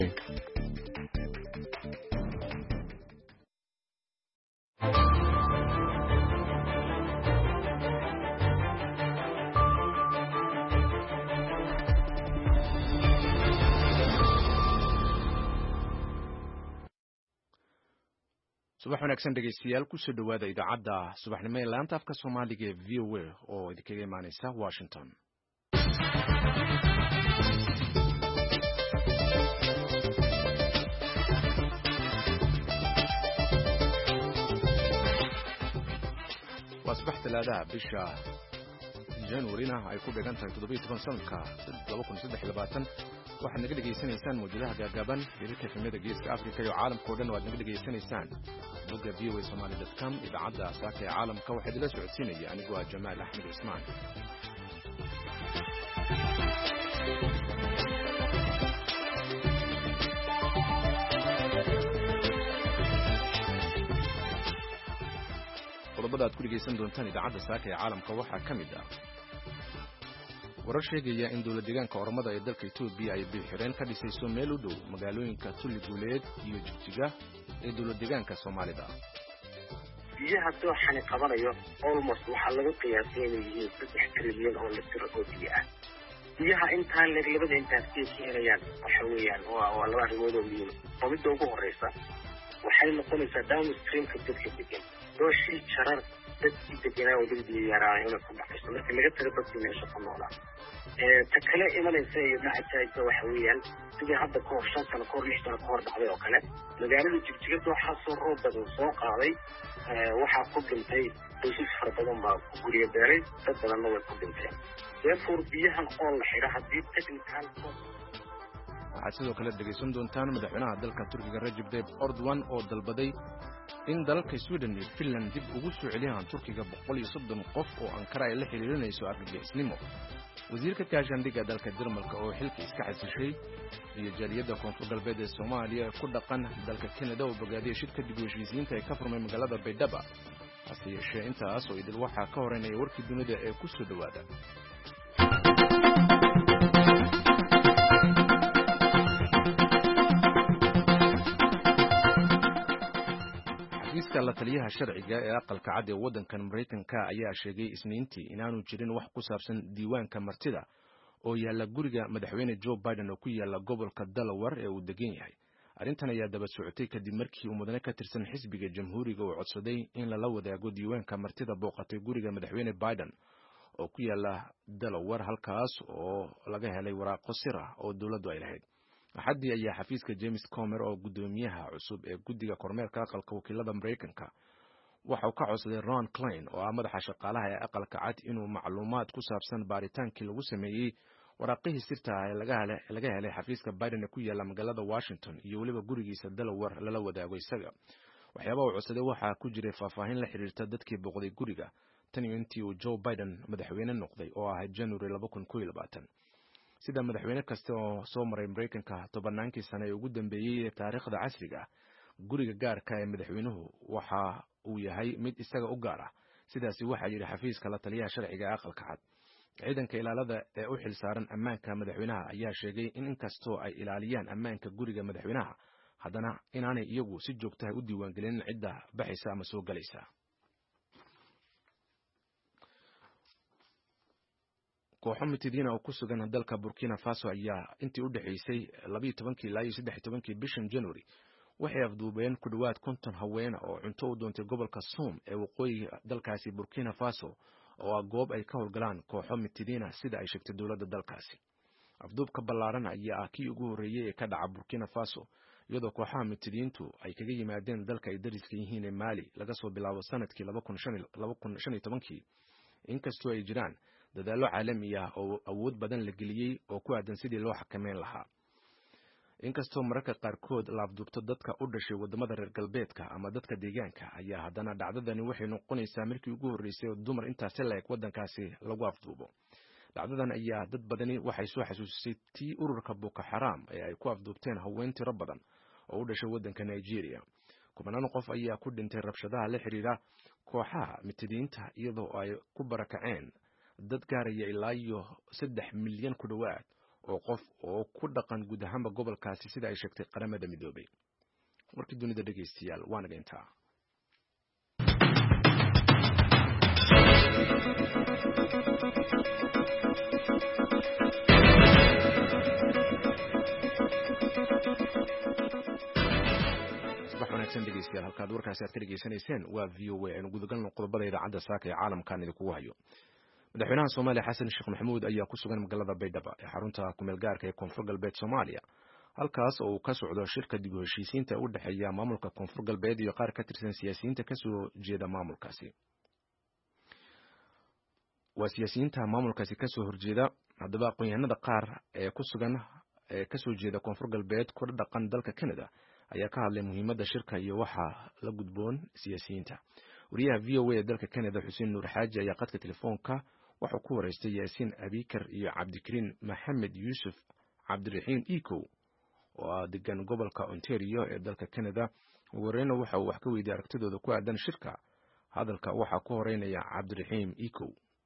subax wanaagsan dhegeystayaal ku soo dhawaada idaacadda subaxnimo ee laanta afka Soomaaliga ee VOA oo idinkaga imaanaysa Washington. waa subax talaadaha bisha January-na ay ku dhigan tahay 17 sanadka 2023 waxaad naga dhageysanaysaan mawjadaha gaagaaban hirarka efemyada geeska Afrika iyo caalamka oo dhan waad naga dhageysanaysaan bogga voasomali.com idaacadda saaka ee caalamka waxaa idila socodsiinaya anigoo ah Jamaal Axmed Usmaan. qodobada aad ku dhegeysan doontaan idaacadda saaka ee caalamka waxaa ka mid ah warar sheegaya in dawlad deegaanka Oromada ee dalka Itoobiya ay bixireen ka dhisayso meel u dhow magaalooyinka Tuliguleed iyo Jigjiga ee dawlad deegaanka Soomaalida. biyaha dooxani qabanayo almost waxa lagu qiyaasay inay yihiin 3 trilyan oo litir oo biyo ah. biyaha intaan labada intaas keenayaan waxa weeyaan waa laba arrimood oo muhiim ah. Midda ugu horeysa waxay noqonaysaa downstream-ka dadka degan dooshii jarar dadkii deganaa oo dadkii yaraayo inay ku dhacayso marka laga tago dadkii meesha ku noolaa. ta kale imanaysa iyo dhacaysa waxa weeyaan sidii hadda ka hor 5 sano ka hor 6 sano ka hor dhacday oo kale magaalada Jigjiga waxaa soo roob badan soo qaaday waxaa ku dhintay qoysas fara badan baa ku guriga beeray dad badanna way ku dhinteen. therefore biyahan oo la xira haddii technical waxaad sidoo kale dhegeysan doontaan madaxweynaha dalka Turkiga Recep Tayyip Erdogan oo dalbaday in dalalka Sweden iyo Finland dib ugu soo celiyaan Turkiga 130 qof oo Ankara ay la xiriirinayso argagixisnimo. wasiirka gaashaandhigga dalka Jarmalka oo xilka iska xasishay iyo jaaliyadda koonfur galbeed ee Soomaaliya ku dhaqan dalka Canada oo bogaadiyay shirka dib u heshiisiinta ee ka furmay magaalada Baydhabo. hase yeeshee intaas oo idil waxaa ka horeynaya warkii dunida ee ku soo dhawaada. la taliyaha sharciga ee aqalka cad ee waddankan Mareykanka ayaa sheegay Isniintii inaanu jirin wax ku saabsan diiwaanka martida oo yaala guriga madaxweyne Joe Biden oo ku yaala gobolka Delaware ee uu degan yahay. arrintan ayaa daba socotay kadib markii uu mudane ka tirsan xisbiga jamhuuriga uu codsaday in lala wadaago diiwaanka martida booqatay guriga madaxweyne Biden oo ku yaala Delaware halkaas oo laga helay waraaqo sir ah oo dawladdu ay lahayd. axaddii ayaa xafiiska James Comer oo gudoomiyaha cusub ee guddiga kormeerka aqalka wakiilada Mareykanka waxa uu ka codsaday Ron Klain oo ah madaxa shaqaalaha ee aqalka cad inuu macluumaad ku saabsan baaritaankii lagu sameeyey waraaqihii sirta ah ee laga helay xafiiska Biden ee ku yaala magaalada Washington iyo weliba gurigiisa Delaware lala wadaago isaga. waxyaabaha uu codsaday waxaa ku jiray faahfaahin la xiriirta dadkii booqday guriga tan iyo intii uu Joe Biden madaxweyne noqday oo ahayd January 2021. sida madaxweyne kasta oo soo maray Mareykanka tobannaankii sano ee ugu dambeeyay ee taariikhda casriga guriga gaarka ee madaxweynuhu waxa uu yahay mid isaga u gaar ah. sidaasi waxaa yiri xafiiska la taliyaha sharciga ee aqalka cad. ciidanka ilaalada ee u xilsaaran ammaanka madaxweynaha ayaa sheegay in inkastoo ay ilaaliyaan ammaanka guriga madaxweynaha haddana inaanay iyagu si joogto ah u diiwaangelin cidda baxaysa ama soo galaysa. kooxo mitidiina oo ku sugan dalka Burkina Faso ayaa intii u dhaxaysay 12 ilaa 13 bishan January waxay afduubeen ku dhawaad 50 haween oo cunto u doontay gobolka Soom ee waqooyiga dalkaasi Burkina Faso oo ah goob ay ka howlgalaan kooxo mitidiina sida ay sheegtay dawladda dalkaasi. afduubka ballaaran ayaa kii ugu horeeyay ee ka dhaca Burkina Faso iyadoo kooxaha mitidiintu ay kaga yimaadeen dalka ay dariska yihiin ee Mali laga soo bilaabo sanadkii 2015. inkastoo ay jiraan dadaallo caalami ah oo awood badan la geliyay oo ku aadan sidii loo xakameyn lahaa. inkastoo mararka qaarkood la afduubto dadka u dhashay wadamada reer galbeedka ama dadka deegaanka ayaa haddana dhacdadani waxay noqonaysaa markii ugu horeysay oo dumar intaas la eg waddankaasi lagu afduubo. dhacdadan ayaa dad badani waxay soo xasuusisay tii ururka Boko Haram ee ay ku afduubteen haween tiro badan oo u dhashay waddanka Nigeria. kumanaan qof ayaa ku dhintay rabshadaha la xiriira kooxaha mitidiinta iyadoo ay ku barakaceen dad gaaraya ilaa iyo 3 milyan ku dhawaad oo qof oo ku dhaqan guud ahaanba gobolkaasi sida ay sheegtay qaramada midoobay. warkii dunida dhegeystayaal waa naga intaa. dhegeystayaal halkaad warkaasi aad ka dhegeysanayseen waa VOA aynu gudagalno qodobada idaacadda saaka ee caalamkan idinkugu hayo. madaxweynaha Soomaaliya Xasan Sheekh Maxamuud ayaa ku sugan magaalada Baydhabo ee xarunta ku meel gaarka ee Koonfur Galbeed Soomaaliya, halkaas oo uu ka socdo shirka dib u heshiisiinta u dhaxeeya maamulka Koonfur Galbeed iyo qaar ka tirsan siyaasiyiinta ka soo jeeda maamulkaasi. waa siyaasiyiinta maamulkaasi ka soo horjeeda haddaba aqoonyahanada qaar ee ku sugan ee ka soo jeeda Koonfur Galbeed ku dhaqan dalka Canada ayaa ka hadlay muhiimadda shirka iyo waxa la gudboon siyaasiyiinta. wariyaha VOA ee dalka Canada Xuseen Nuur Xaaji ayaa qadka telefoonka wuxuu ku wareystay Yaasiin Abikar iyo Cabdikariin Maxamed Yuusuf Cabdiraxiin Ikow oo degan gobolka Ontario ee dalka Canada. warayna waxa uu wax ka weydiiyay aragtidooda ku aadan shirka. hadalka waxa ku horeynaya Cabdiraxiin Ikow.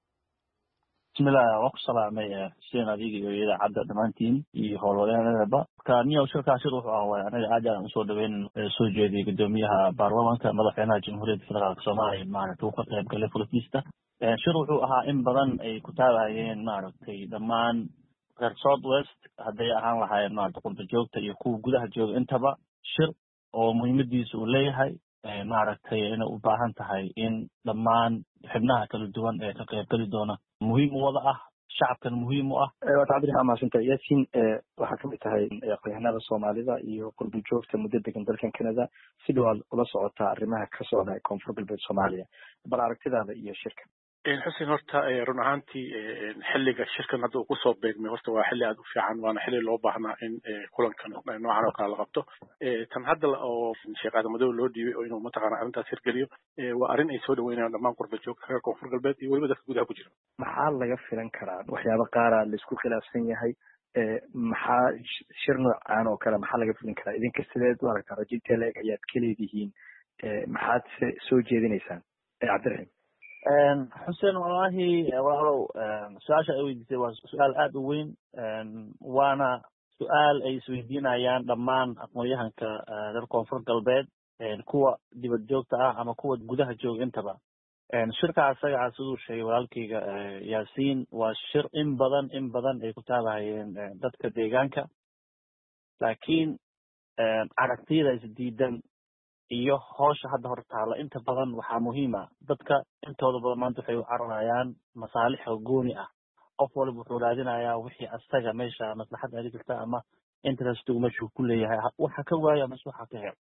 bismillaah waa ku salaamay Xuseen adiga iyo idaacadda dhamaantiin iyo howlwadeennadaba. niyow shirkaasi wuxuu ahaa anaga aad aan usoo dhaweyn soo jeediyay gudoomiyaha baarlamaanka madaxweynaha jamhuuriyadda federaalka Soomaaliya maaragtay uu ka qayb galay fulistiisa. shir wuxuu ahaa in badan ay ku taabayeen maaragtay dhammaan reer South West hadday ahaan lahaayeen maaragtay qurba joogta iyo kuwa gudaha jooga intaba. shir oo muhiimadiisu uu leeyahay maaragtay inay u baahan tahay in dhammaan xubnaha kala duwan ee ka qayb gali doona muhiim u wada ah shacabkan muhiim u ah. waa cabdiraxmaan maasanta Yaasiin waxaa kamid tahay aqoonyahanada Soomaalida iyo qurba joogta muddo degan dalkan Canada si dhow ula socota arrimaha ka socda Koonfur Galbeed Soomaaliya. bal aragtidaada iyo shirka. xuseen horta run ahaantii xilliga shirkan hadda uu kusoo beegmay horta waa xilli aad u fiican, waana xilli loo baahnaa in kulankan noocan oo kale la qabto. tan hadda oo Sheekh Aadan Madow loo dhiibay oo inuu mataqaana arrintaas hirgeliyo waa arrin ay soo dhaweynayaan dhammaan qurba joogta reer Koonfur Galbeed iyo weliba dadka gudaha ku jira. maxaa laga filan karaa? waxyaabo qaara la isku khilaafsan yahay. maxaa shir noocan oo kale maxaa laga filan karaa? idinka sideed u aragtaa? rajinta leeg ayaad ka leedihiin? maxaad soo jeedinaysaan Cabdiraxiim? xuseen wallahi walaalow su-aasha ay weydiisay waa su-aal aad u weyn, waana su-aal ay isweydiinayaan dhammaan aqoonyahanka reer Koonfur Galbeed, kuwa dibad joogta ah ama kuwa gudaha jooga intaba. shirka asaga siduu sheegay walaalkayga Yaasiin waa shir in badan ay ku taabahayeen dadka deegaanka, laakiin aragtiyada isdiidan iyo howsha hadda hor taala inta badan waxaa muhiima dadka intooda badan maanta waxay u cararayaan masaalixda gooni ah. qof walba wuxuu raadinayaa wixii asaga meesha maslaxad ay jirta ama interest uu meesha ku leeyahay waxa ka waayo ama waxa ka helo.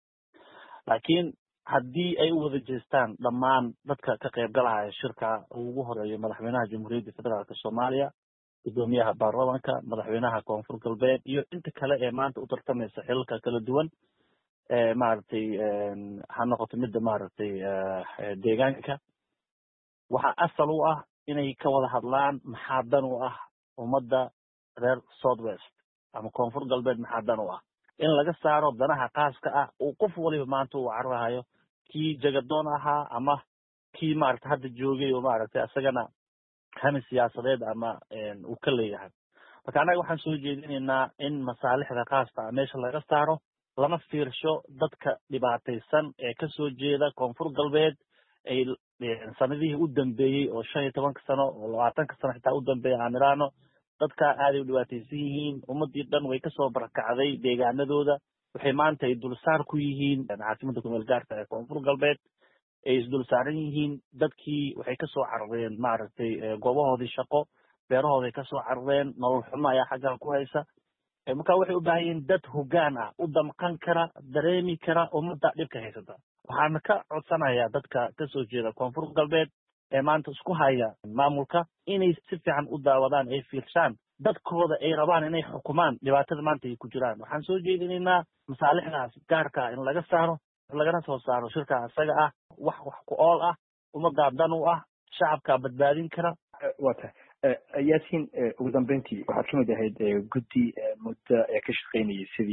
laakiin haddii ay u wada jeestaan dhammaan dadka ka qayb galaya shirka ugu horeeyo madaxweynaha jamhuuriyadda federaalka Soomaaliya, gudoomiyaha baarlamaanka, madaxweynaha Koonfur Galbeed iyo inta kale ee maanta u tartamaysa xilalka kala duwan maaragtay ha noqoto midda maaragtay deegaanka, waxaa asal u ah inay ka wada hadlaan maxaa dan u ah ummadda reer South West ama Koonfur Galbeed, maxaa dan u ah in laga saaro danaha qaaska ah uu qof waliba maanta uu cararayo, kii jagadoon ahaa ama kii maaragtay hadda joogay oo maaragtay asagana hami siyaasadeed ama uu ka leeyahay. marka anaga waxaan soo jeedinaynaa in masaalixda qaasta meesha laga saaro, lama fiirsho dadka dhibaataysan ee ka soo jeeda Koonfur Galbeed ay sanadihii u dambeeyay oo 15 sano oo 20 sano xitaa u dambeeyay aan iraano dadka aad u dhibaataysan yihiin. ummadii dhan way ka soo barakacday deegaanadooda, waxay maanta ay dulsaar ku yihiin caasimada ku meel gaarka ee Koonfur Galbeed, ay isdul saaran yihiin. dadkii waxay ka soo carareen maaragtay goobahoodii shaqo, beerahooday ka soo carareen, nolol xumo ayaa xaggan ku haysa. marka waxay u baahan yihiin dad hoggaan ah u damqan kara, dareemi kara ummadda dhibka haysata. waxaana ka codsanayaa dadka ka soo jeeda Koonfur Galbeed ee maanta isku haya maamulka inay si fiican u daawadaan, ay fiirshaan dadkooda ay rabaan inay xukumaan dhibaatada maanta ay ku jiraan. waxaan soo jeedinaynaa masaalixdaas gaarka in laga saaro, lagana soo saaro shirka asaga ah wax ku ool ah, ummadda dan u ah, shacabka badbaadin kara. wata Yaasiin ugu dambeyntii waxaad kamid ahayd guddi muddo ee ka shaqeynayay sidii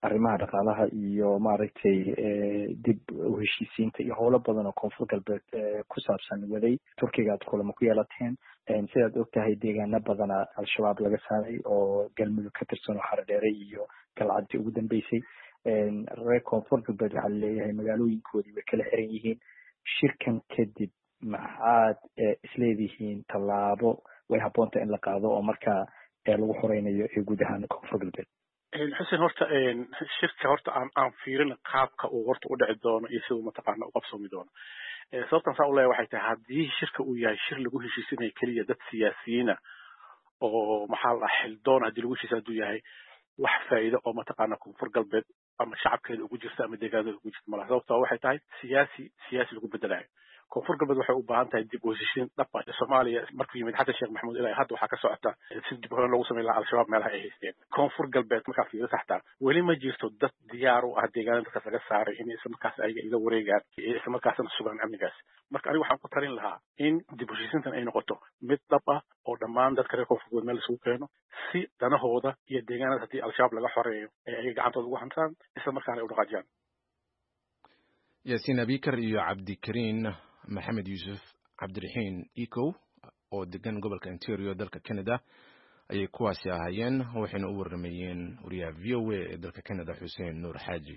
arrimaha dhaqaalaha iyo maaragtay dib u heshiisiinta iyo howlo badan oo koonfur galbeed ku saabsan waday. Turkiga aad kulamo ku yeelateen, sidaad ogtahay deegaano badana al-shabaab laga saaray oo galmudug ka tirsan oo Haradheere iyo Galcad ugu dambeysay. reer koonfur galbeed waxaa laleeyahay magaalooyinkoodii way kala xiran yihiin. Shirkan kadib maxaad isleedihiin tallaabo way habboonta in la qaado oo markaa lagu xoreynayo guud ahaan koonfur galbeed? xuseen horta shirka horta aan fiirin qaabka uu horta u dhici doono iyo siduu mataqaana u qabsoomi doono. sababtan saa u leeyahay waxay tahay haddii shirka uu yahay shir lagu heshiisinayo keliya dad siyaasiyiina oo maxaa la xildoon haddii lagu heshiisa hadduu yahay wax faa'iido oo mataqaana koonfur galbeed ama shacabkeeda ugu jirta ama deegaanada ugu jirta malaha. sababta waxay tahay siyaasi lagu bedelayo. koonfur galbeed waxay u baahan tahay dib u heshiisiin dhab ah. Soomaaliya markuu yimid xasan sheekh maxamuud ilaa hadda waxaa ka socota si dib hore loogu sameyn lahaa al-shabaab meelaha ay haysteen. koonfur galbeed markaa fiiro saxtaa weli ma jirto dad diyaar u ah deegaanada dadkaas laga saaray in isla markaas ayaga ila wareegaan isla markaasna sugaan amnigaas. marka aniga waxaan ku tarin lahaa in dib u heshiisiintan ay noqoto mid dhab ah oo dhammaan dadka reer koonfur galbeed meel isugu keeno si danahooda iyo deegaanada haddii al-shabaab laga xoreeyo ee ay gacantooda ugu hantaan isla markaana ay u dhaqaajiyaan. yaasiin abikar iyo cabdikariin maxamed yuusuf cabdiraxiin ikow oo degan gobolka Ontario dalka Canada ayay kuwaasi ahaayeen, waxayna u warramayeen wariyaha VOA ee dalka Canada Xuseen Nuur Xaaji.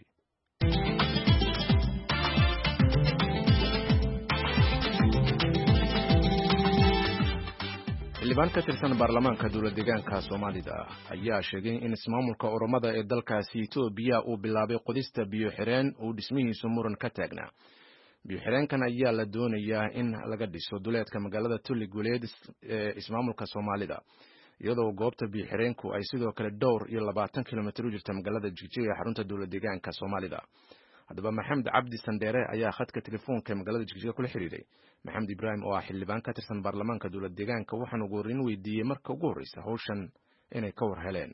xildhibaan ka tirsan baarlamaanka dowlad deegaanka Soomaalida ayaa sheegay in ismaamulka Oromada ee dalkaasi Itoobiya uu bilaabay qodista biyo xireen uu dhismihiisu muran ka taagnaa. biyo xireenkan ayaa la doonayaa in laga dhiso duleedka magaalada Tuli Guleed ee ismaamulka Soomaalida, iyadoo goobta biyo xireenku ay sidoo kale dhowr iyo 20 kilomitir u jirta magaalada Jigjiga ee xarunta dowlad deegaanka Soomaalida. haddaba Maxamed Cabdi Sandere ayaa khadka telefoonka ee magaalada Jigjiga kula xiriiray Maxamed Ibrahim oo ah xildhibaan ka tirsan baarlamaanka dowlad deegaanka, waxaana ugu horreyn weydiiyey marka ugu horreysa hawshan inay ka war heleen.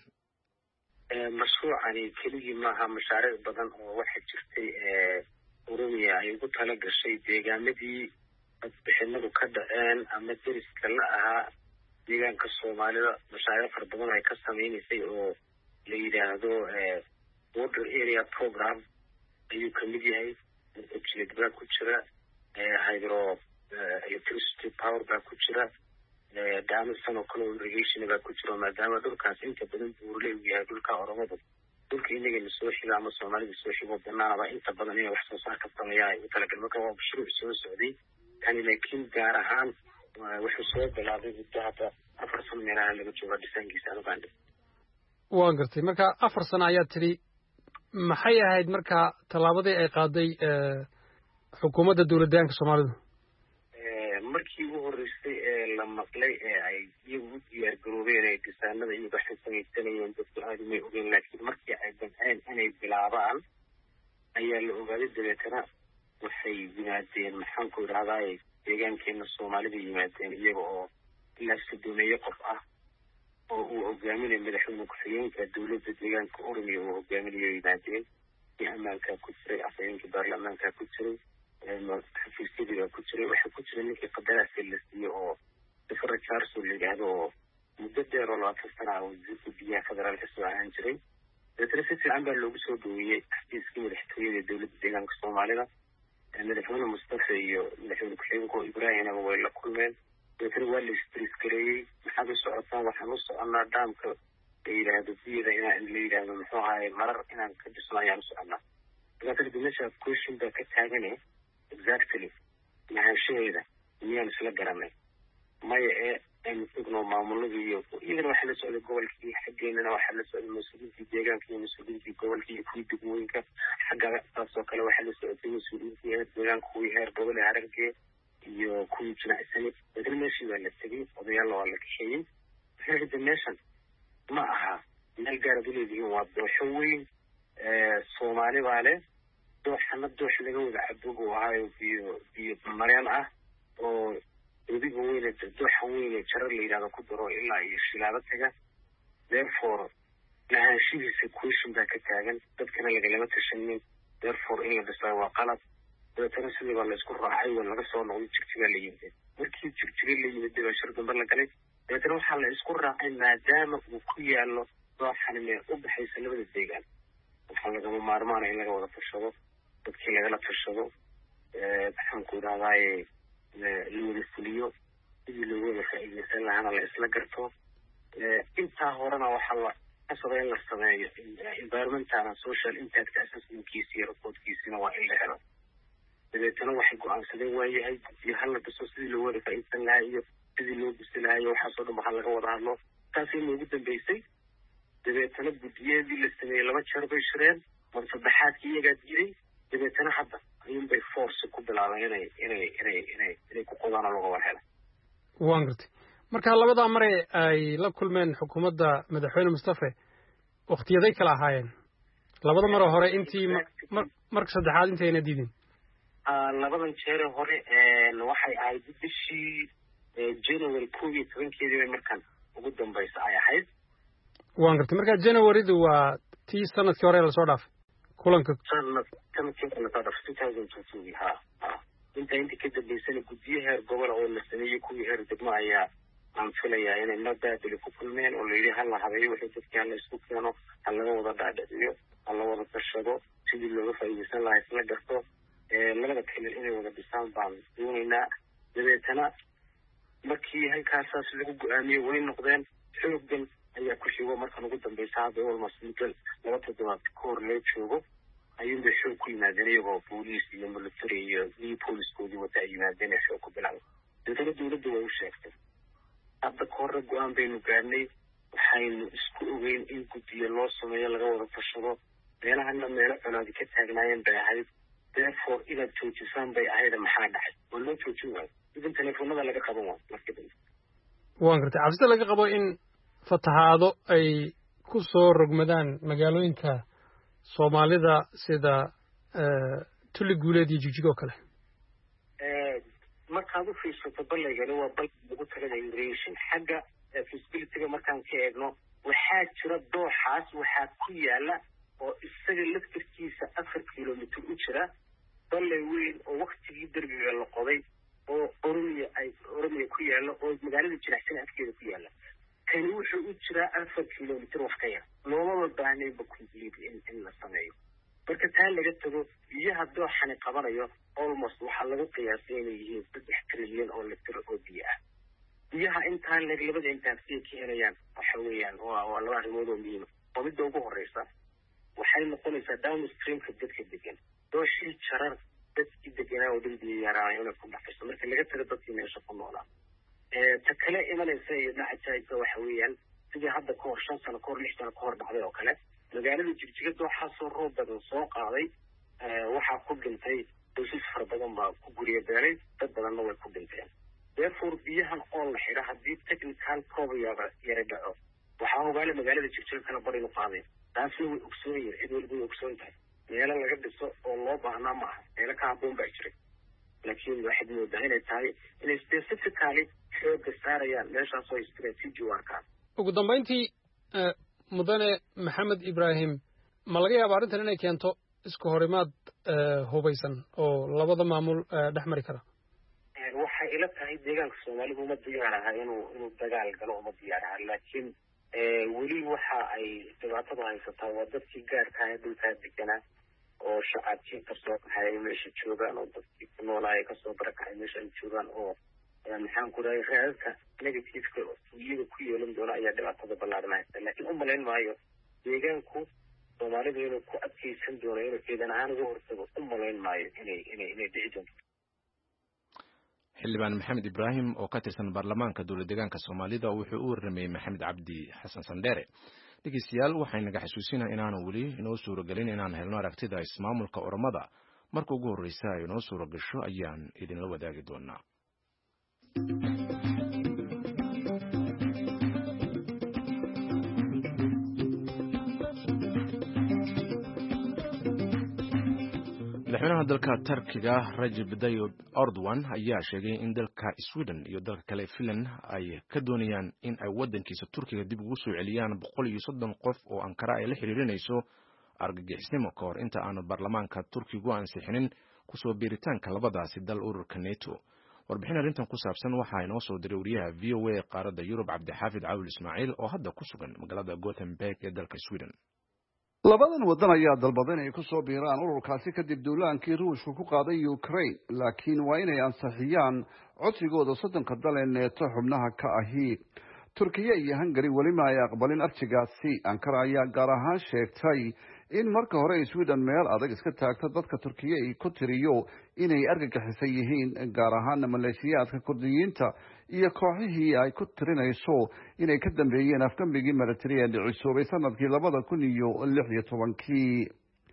mashruucani keligii maaha, mashaariic badan oo waxaa jirtay Oromiya ay ugu tala gashay deegaamadii bixinadu ka dhaceen ama deriska la ahaa deegaanka Soomaalida. mashaariic fara badan ay ka sameynaysay oo la yidhaahdo border area program ayuu kamid yahay. jilid baa ku jira, hydro electricity power baa ku jira, daamisan oo kale irrigation baa ku jira. maadaama dhulkaas inta badan buurley uu yahay dhulka Oromada, dhulka inagana soo xiga ama Soomaalida soo xigo banaanaba inta badan inay wax soo saar ka sameeyaan ay u talagal. marka waa mashruuc soo socday kani, laakiin gaar ahaan wuxuu soo bilaabay muddo hadda 4 sano meelaha laga jooga dhisaankiisa Uganda. waan gartay. marka 4 sano ayaa tiri, maxay ahayd marka tallaabadii ay qaaday xukuumadda dowlad deegaanka Soomaalida? markii ugu horreysay ee la maqlay ee ay iyagu u diyaar garoobeen ee dhisaanada iyagu waxay samaysanayeen dadku aada umay ogeen, laakiin markii ay damceen inay bilaabaan ayaa la ogaaday. dabeetana waxay yimaadeen maxaanku idhahdaay deegaankeena Soomaalida yimaadeen iyaga oo ilaa 30 qof ah oo uu hogaaminay madaxweyne ku-xigeenka dowladda deegaanka Oromiya uu hogaaminayo yimaadeen. iyo ammaankaa ku jiray, afhayeenka baarlamaankaa ku jiray, xafiisyadiibaa ku jiray. waxaa ku jiray ninkii qadaraasi la siiye oo Safara Charles la yidhaahdo oo muddo dheer oo 20 sana ah wasiirka biyaha federaalka soo ahaan jiray. dabeetana si fiican baa loogu soo dhaweeyey xafiiskii madaxtooyada dowladda deegaanka Soomaalida. madaxweyne Mustafa iyo madaxweyne ku-xigeenka Ibraahimaba way la kulmeen. dabeetana waa la istiriis gareeyey. maxaad u socotaan? waxaan u soconaa dhaamka la yidhaahdo biyada inaan la yidhaahdo muxuu ahaay marar inaan ka dhisno ayaan u soconaa. dabeetana meesha question baa ka taagane exactly mahaanshaheeda miyaan isla garanay maya aynu sugno maamuladii iyo iyadana waxaa la socday gobolkii, xaggeenana waxaa la socday mas-uuliyiintii deegaanka iyo mas-uuliyiintii gobolkii iyo kuwii degmooyinka. xagga saasoo kale waxaa la socday mas-uuliyiintii heer deegaanka, kuwii heer gobol ee Hararge iyo kuwii jinacsani. dabeetana meeshii waa la tegey, odayaalla waa la kaxeeyey. waxaa hada meeshan ma aha meel gaarad u leedihiin, waa dooxo weyn. Soomaali baa leh dooxana doox laga wada cabog uu ahaayo biyo mareen ah oo wadiga weyne dooxa weyne jarar la yidhahdo ku daro ilaa iyo Shilaabo taga. therefore lahaanshihiisa question baa ka taagan, dadkana lagalama tashanin. therefore in la dhisaa waa qalad. dabeetana sidii baa la isku raacay waa laga soo noqday Jigjiga la yimid. markii Jigjiga la yimid baa shir dambe la galay. dabeetana waxaa la isku raacay maadaama uu ku yaalo dooxan meel u dhaxaysa labada deegaan, waxaa lagama maarmaana in laga wada tashado dadkii lagala tashado maxaan ku idhahdaaye la wada fuliyo sidii loogu wada faa'iidaysan lahaana la isla garto intaa horena waxaa la kasaba in la sameeyo environmental and social impact assessmentkiisi iyo reportkiisina waa in la helo dabeetana waxay go-aansadeen waayahay guddiyo hala dhiso sidii loogu wada faa'iidaysan lahaa iyo sidii loo gusi lahaa iyo waxaasoo dhan waxaa laga wada hadlo taasay noogu dambeysay dabeetana guddiyadii la sameeyey 2 jeer bay shireen mar saddexaadkii iyagaa diiday dabeetana hadda ayuunbay force ku bilaabeen inay ku qodaan oo laga wada helo waan gartay marka labadaa mare ay la kulmeen xukuumadda madaxweyne Mustafa waqtiyaday kala ahaayeen labada mare hore intii marka saddexaad intayna diidin labadan jeer hore waxay ahayd bishii January 12 markan ugu dambaysa ay ahayd waan gartay marka January-du waa tii sanadkii hore la soo dhaafay kulanka sanadkii hore la soo dhaafay 2022 inta ka dambeysay guddiyaha heer gobol oo la sameeyay kuwii heer degmo ayaa aan filayaa inay nabadgelyo ku kulmeen oo la yidhi hal la habeeyo wixii dadka la isku keeno hal laga wada dhaadhiciyo hal la wada tashado sidii looga faa'iidaysan lahaa isla garto labada kale inay wada dhisaan baan doonaynaa dabeetana markii halkaasaas lagu go-aamiyey way noqdeen xooggan ayaa ku xigo markan ugu dambaysa hadda almost muddo 2 toddobaad ka hor loo joogo ayuunbay xoog ku yimaadeen iyagoo booliis iyo military iyo poliskoodii wata ay yimaadeen xoog ku bilaabay dabeetana dowladda way u sheegtay hadda ka hore go-aan baynu gaarnay waxaynu isku ogeyn in guddiyo loo sameeyo laga wada tashado meelahana meelo colaadi ka taagnaayeen bay ahayd therefore inaad joojisaan bay ahayd maxaa dhacay oo loo joojin waayo idin telefoonada laga qaban waayo markii dambe waan gartay cabsida laga qabo in fatahaado ay ku soo rogmadaan magaalooyinka Soomaalida sida Tuli Guuleed iyo Jijig oo kale markaad u fiirsato balligani waa bal ugu talada immigration xagga feasibility-ga markaan ka eegno waxaa jira dooxaas waxaa ku yaala oo isaga laftirkiisa 4 kilomitir u jira ballay weyn oo waqtigii derbiga la qoday oo Oromiya ku yaala oo magaalada Jilacsan afkeeda ku yaala kani wuxuu u jiraa 4 kilomitir wax ka yar looma baahnayba complete in la sameeyo marka taa laga tago biyaha dooxani qabanayo almost waxaa lagu qiyaasay inay yihiin 3 trillion oo litir oo biyo ah biyaha intaan labada intaasay ka helayaan waxa weeyaan waa laba arrimood oo muhiim ah oo midda ugu horeysa waxay noqonaysaa downstream-ka dadka degan dooshii jarar dadkii deganaa oo dambiye yaraan inay ku dhaxayso marka laga tago dadkii meesha ku noolaa ta kale imanaysa iyo dhacajaaysa waxa weeyaan sidii hadda ka hor 5 sano ka hor 6 sano ka hor dhacday oo kale magaalada Jigjiga dooxaasoo roob badan soo qaaday waxaa ku dhintay qoysas fara badan baa ku guriya beelay dad badanna way ku dhinteen therefore biyahan oo la xidha haddii technical problem yara dhaco waxaa ogaale magaalada Jigjiga kala bari u qaaday taasi way ogsoon yihiin cid walba way ogsoon tahay meelo laga dhiso oo loo baahnaa ma aha meelo ka habboon baa jiray laakiin waxaad moodaa inay tahay inay specifically xoogga saarayaan meeshaasoo istaraatiiji u arkaan ugu dambayntii mudane Maxamed Ibrahim ma laga yaabaa arrintan inay keento isku horimaad hubaysan oo labada maamul dhex mari kara waxay ila tahay deegaanka Soomaalidu ma diyaar aha inuu dagaal galo uma diyaar aha laakiin weli waxa ay dhibaatada haysataa waa dadkii gaarka ah dhulkaa deganaa oo shacabkii kasoo baxay meesha joogaan oo dadkii ku noolaayay kasoo barakacay meesha ay joogaan oo maxaan ku raayay raadka negative-ka iyaga ku yeelan doona ayaa dhibaatada ballaaran haysta laakiin u malayn maayo deegaanku Soomaalidu inuu ku adkeysan doono inuu ciidan ahaan uga hortago u malayn maayo inay dhici doonto xildhibaan Maxamed Ibrahim oo ka tirsan baarlamaanka dowladda deegaanka Soomaalida wuxuu u warramay Maxamed Cabdi Xasan Sandere dhegeystayaal waxay naga xasuusinaa inaanu weli inoo suuragelin inaan helno aragtida ismaamulka Oromada marka ugu horreysa ay inoo suura gasho ayaan idinla wadaagi doonaa madaxweynaha dalka Turkiga Recep Tayyip Erdogan ayaa sheegay in dalka Sweden iyo dalka kale Finland ay ka doonayaan in ay wadankiisa Turkiga dib ugu soo celiyaan 130 qof oo Ankara ay la xiriirinayso argagixisnimo ka hor inta aanu baarlamaanka Turkigu ansixinin kusoo biiritaanka labadaasi dal ururka NATO warbixin arrintan ku saabsan waxaa inoo soo diray wariyaha VOA qaaradda Yurub Cabdixaafid Caawil Ismaaciil oo hadda ku sugan magaalada Gothenburg ee dalka Sweden labadan wadan ayaa dalbaday inay ku soo biiraan ururkaasi kadib duulaankii ruushku ku qaaday Ukraine laakiin waa inay ansixiyaan codsigooda soddonka dal ee NATO xubnaha ka ahi. Turkiya iyo Hungary weli ma ay aqbalin arjigaasi. Ankara ayaa gaar ahaan sheegtay in marka hore Sweden meel adag iska taagto dadka Turkiya ay ku tiriyo inay argagixisan yihiin, gaar ahaan maleeshiyaadka Kurdiyiinta iyo kooxihii ay ku tirinayso inay ka dambeeyeen afgambigii military ee dhicisoobay sanadkii 2016.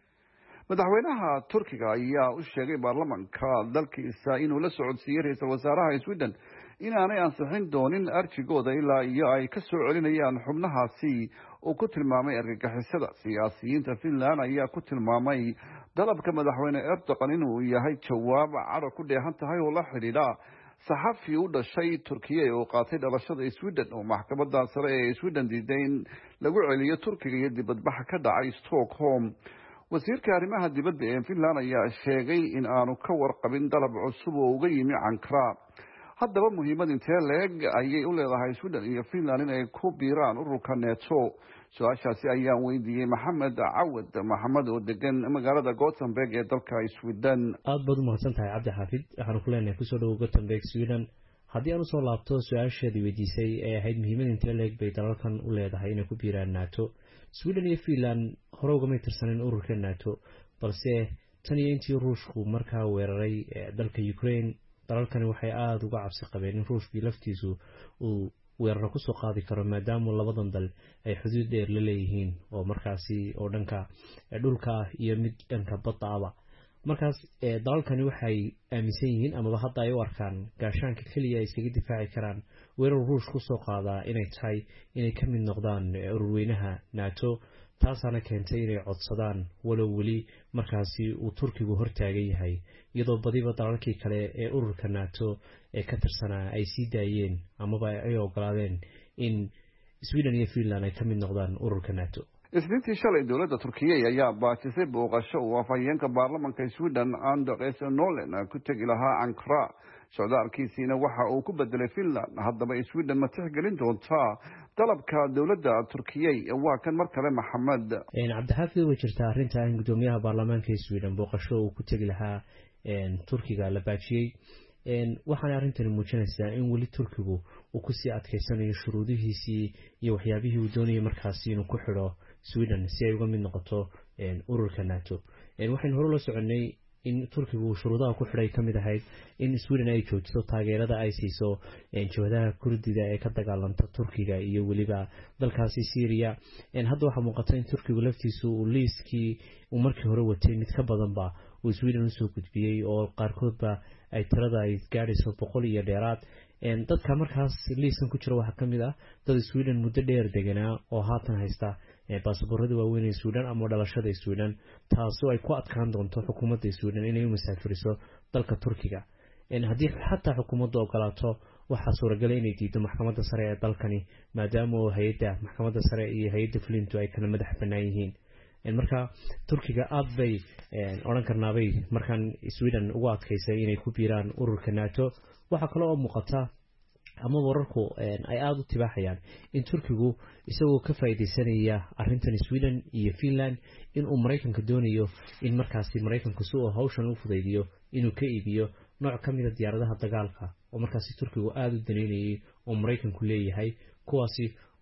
madaxweynaha Turkiga ayaa u sheegay baarlamaanka dalkiisa inuu la socodsiiyay ra'iisul wasaaraha Sweden inaanay ansixin doonin arjigooda ilaa iyo ay ka soo celinayaan xubnahaasi oo ku tilmaamay argagixisada. Siyaasiyiinta Finland ayaa ku tilmaamay dalabka madaxweyne Erdogan inuu yahay jawaab cadho ku dheehan tahay oo la xidhiidha saxafi u dhashay Turkiya oo qaatay dhalashada Sweden oo maxkamadda sare ee Sweden diiday in lagu celiyo Turkiga iyo dibadbax ka dhacay Stockholm. wasiirka arrimaha dibadda ee Finland ayaa sheegay in aanu ka warqabin dalab cusub oo uga yimi Ankara. haddaba muhiimad intee leeg ayay u leedahay Sweden iyo Finland inay ku biiraan ururka NATO? su-aashaasi ayaan weydiiyey Maxamed Cawad Maxamed oo degan magaalada Gothenburg ee dalka Sweden. aad baad u mahadsantahay cabdi xaafid. waxaan ku leenahay kusoo dhawo Gothenburg Sweden. haddii aan usoo laabto su-aasheedii weydiisay ee ahayd muhiimad intee leeg bay dalalkan u leedahay inay ku biiraan NATO. Sweden iyo Finland hore ugamay tirsaneen ururka NATO, balse tan iyo intii ruushku markaa weeraray dalka Ukraine, dalalkani waxay aada uga cabsi qabeen in ruushkii laftiisu uu weeraro kusoo qaadi karo maadaama labadan dal ay xuduud dheer la leeyihiin oo markaasi oo dhanka dhulka ah iyo mid dhanka badda aba. markaas dalalkani waxay aaminsan yihiin amaba hadda ay u arkaan gaashaanka keliya ay iskaga difaaci karaan weerar ruush kusoo qaadaa inay tahay inay ka mid noqdaan ururweynaha NATO. taasaana keentay inay codsadaan walow weli markaasi uu Turkigu hortaagan yahay, iyadoo badiba dalalkii kale ee ururka NATO ee ka tirsanaa ay sii daayeen amaba ay ogolaadeen in Sweden iyo Finland ay ka mid noqdaan ururka NATO. isniintii shalay dowladda Turkiya ayaa baajisay booqasho uu afhayeenka baarlamaanka Sweden Anders Nolen ku tegi lahaa Ankara. socdaalkiisiina waxa uu ku bedelay Finland. haddaba Sweden ma tixgelin doontaa dalabka dowladda Turkiya? waa kan mar kale Maxamed. cabdixaafid way jirtaa arrinta in gudoomiyaha baarlamaanka Sweden booqasho uu ku tegi lahaa Turkiga la baajiyey. waxaana arrintani muujinaysaa in weli Turkigu uu kusii adkaysanayo shuruudihiisii iyo waxyaabihii uu doonayay markaasi inuu ku xidho Sweden si ay uga mid noqoto ururka NATO. waxaynu hore la soconay in Turkigu shuruudaha ku xidhay ka mid ahayd in Sweden ay joojiso taageerada ay siiso jihadaha Kurdida ee ka dagaalanta Turkiga iyo weliba dalkaasi Syria. hadda waxaa muuqata in Turkigu laftiisu uu liiskii uu markii hore watay mid ka badanba uu Sweden usoo gudbiyey oo qaarkoodba ay tirada ay gaadhayso 100 iyo dheeraad. dadka markaas liiskan ku jira waxaa ka mid ah dad Sweden muddo dheer deganaa oo haatan haysta baasaboorada waaweyn ee Sweden ama dhalashada Sweden, taasoo ay ku adkaan doonto xukuumadda Sweden inay u masaafiriso dalka Turkiga. haddii xataa xukuumaddu ogolaato, waxaa suuragal inay diido maxkamadda sare ee dalkani maadaama oo hay'adda maxkamadda sare iyo hay'adda fulintu ay kala madax bannaan yihiin. marka Turkiga aad bay oran karnaabay markan Sweden ugu adkaysay inay ku biiraan ururka NATO. waxaa kale oo muuqata ama wararku ay aad u tibaaxayaan in Turkigu isagoo ka faa'iideysanaya arrintan Sweden iyo Finland in uu Mareykanka doonayo in markaasi Mareykanku soo hawshan u fudaydiyo inuu ka iibiyo nooc ka mid ah diyaaradaha dagaalka oo markaasi Turkigu aad u daneynayay oo Mareykanku leeyahay, kuwaasi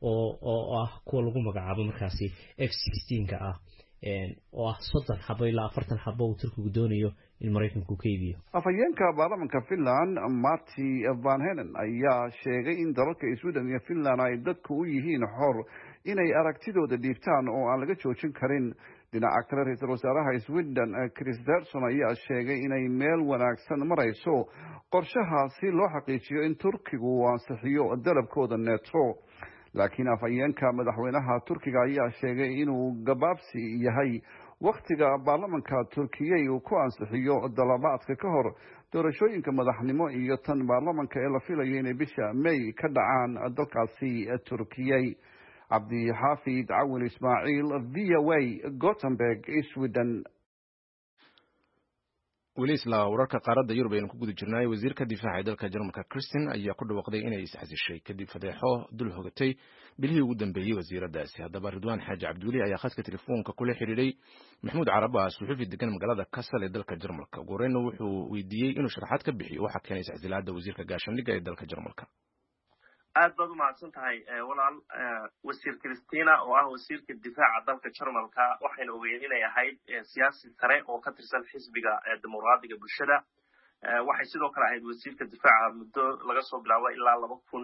oo ah kuwa lagu magacaabo markaasi F-16 ah oo ah 30 xabo ilaa 40 xabo uu Turkigu doonayo in Mareykanku ka iibiyo. afhayeenka baarlamaanka Finland Matti Vanhanen ayaa sheegay in dalalka Sweden iyo Finland ay dadku u yihiin xor inay aragtidooda dhiibtaan oo aan laga joojin karin. dhinaca kale ra'iisul wasaaraha Sweden Kristersson ayaa sheegay inay meel wanaagsan marayso qorshaha si loo xaqiijiyo in Turkigu uu ansixiyo dalabkooda NATO. laakiin afhayeenka madaxweynaha Turkiga ayaa sheegay inuu gabaabsi yahay waqtiga baarlamaanka Turkiya uu ku ansixiyo dalabaadka ka hor doorashooyinka madaxnimo iyo tan baarlamaanka ee la filayo inay bisha May ka dhacaan dalkaasi Turkiya. cabdi xaafid Cawil Ismaaciil, VOA, Gothenburg, Sweden. weli isla wararka qaaradda Yurub aynu ku guda jirnay wasiirka difaaca dalka Jarmalka Christian ayaa ku dhawaaqday inay isxasishay kadib fadeexo dul hogatay bilihii ugu dambeeyay wasiiradaasi. Haddaba Ridwaan Xaaji Cabdiweli ayaa khadka telefoonka kula xiriiray Maxamuud Caraba suxufi degan magaalada Kassel ee dalka Jarmalka. Gooreyna wuxuu weydiiyey inuu sharaxaad ka bixiyo waxa keenay isxasilaadda wasiirka gaashaandhigga ee dalka Jarmalka. aad baad u mahadsan tahay walaal wasiir Christina oo ah wasiirka difaaca dalka Jarmalka waxayna ogeeyeen inay ahayd siyaasi sare oo ka tirsan xisbiga dimuqraadiga bulshada waxay sidoo kale ahayd wasiirka difaaca muddo laga soo bilaabo ilaa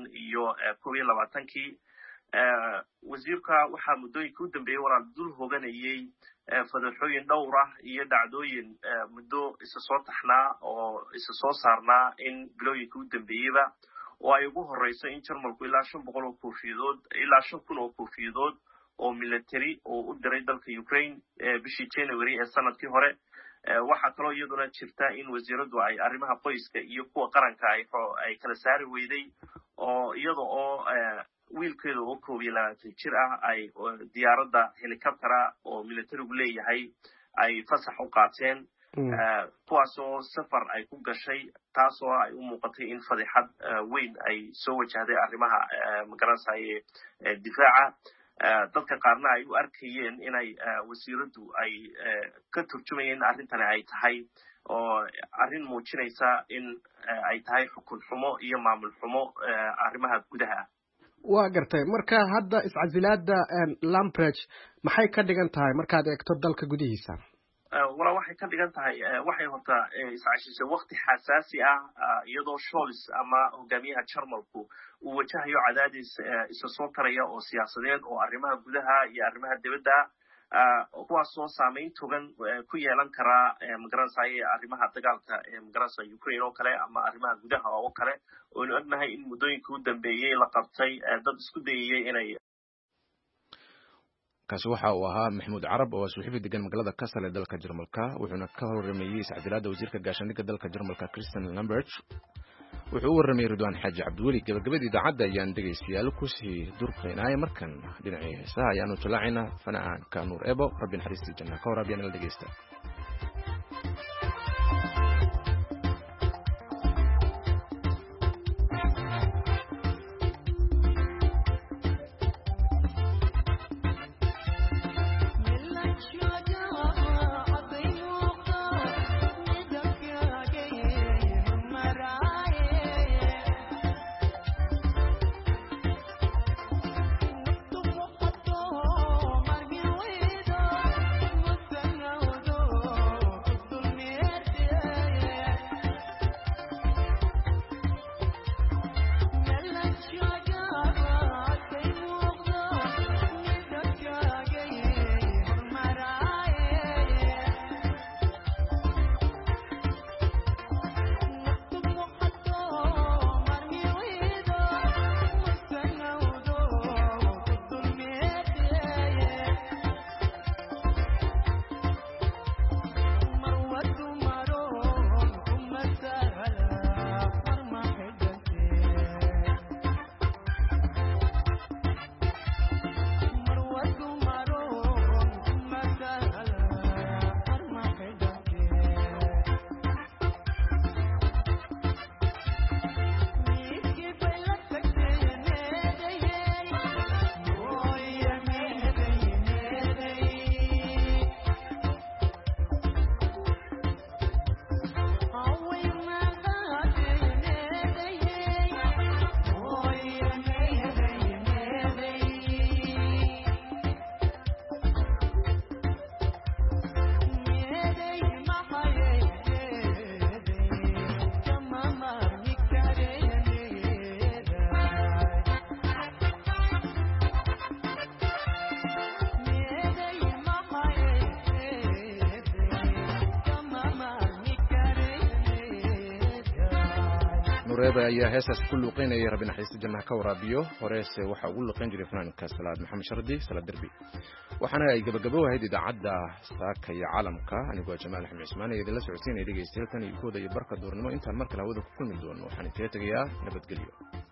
2021 wasiirka waxaa muddooyinkii u dambeeyay walaal dul hoganayay fadaxooyin dhowr ah iyo dhacdooyin muddo isa soo taxnaa oo isa soo saarnaa in bilooyinkii u dambeeyayba oo ay ugu horeyso in Jarmalku ilaa 500 oo koofiyadood ilaa 5,000 oo koofiyadood oo military oo u diray dalka Ukraine bishii January ee sanadkii hore waxa kaloo iyaduna jirta in wasiiradu ay arrimaha qoyska iyo kuwa qaranka ay kala saari weyday oo iyada oo wiilkeeda oo 21 jir ah ay diyaaradda helicopter oo militarigu leeyahay ay fasax u qaateen kuwaasoo safar ay ku gashay taasoo ay u muuqatay in fadeexad weyn ay soo wajahday arrimaha magaranayay difaaca dadka qaarna ay u arkayeen inay wasiiradu ay ka turjumayeen arrintani ay tahay oo arrin muujinaysa in ay tahay xukun xumo iyo maamul xumo arrimaha gudaha waa gartay marka hadda iscasilaadda Lamprecht maxay ka dhigan tahay markaad eegto dalka gudihiisa wala waxay ka dhigan tahay waxay horta iscaashisay waqti xasaasi ah iyadoo Scholz ama hogaamiyaha Jarmalku uu wajahayo cadaadis isa soo taraya oo siyaasadeed oo arrimaha gudaha iyo arrimaha dibadda kuwaasoo saameyn togan ku yeelan kara magaranayay arrimaha dagaalka magaranayay Ukraine oo kale ama arrimaha gudaha oo kale oo aan ognahay in muddooyinkii u dambeeyay la qabtay dad isku dayay inay kaasi waxa uu ahaa Maxamuud Carab oo suxufi degan magaalada Kassel ee dalka Jarmalka wuxuuna ka horreeyay iscasilaadda wasiirka gaashaandhigga dalka Jarmalka Christian Lambrecht wuxuu u warramay Ridwaan Xaaji Cabdiweli gabagabadii idaacadda ayaan dhegaystayaal ku sii durqeynay markan dhinacii heesaha ayaanu jalaacina fanaanka Nuur Ebo rabbi naxariistii janna ka warabiyana la dhegaysta Nureeba ayaa heesaas ku luuqeynayay rabbi naxariista jannaha ka waraabiyo horeese waxa ugu luuqeyn jiray fanaanka Salaad Maxamed Shardi Salaad Derbi waxaana ay gabagabo ahayd idaacadda saaka iyo caalamka anigoo Jamaal Axmed Cismaan idin la socodsiinay dhegeystayaal tan iyo kooda iyo barka doornimo intaan mar kale hawada ku kulmi doono waxaan idin tagayaa nabadgelyo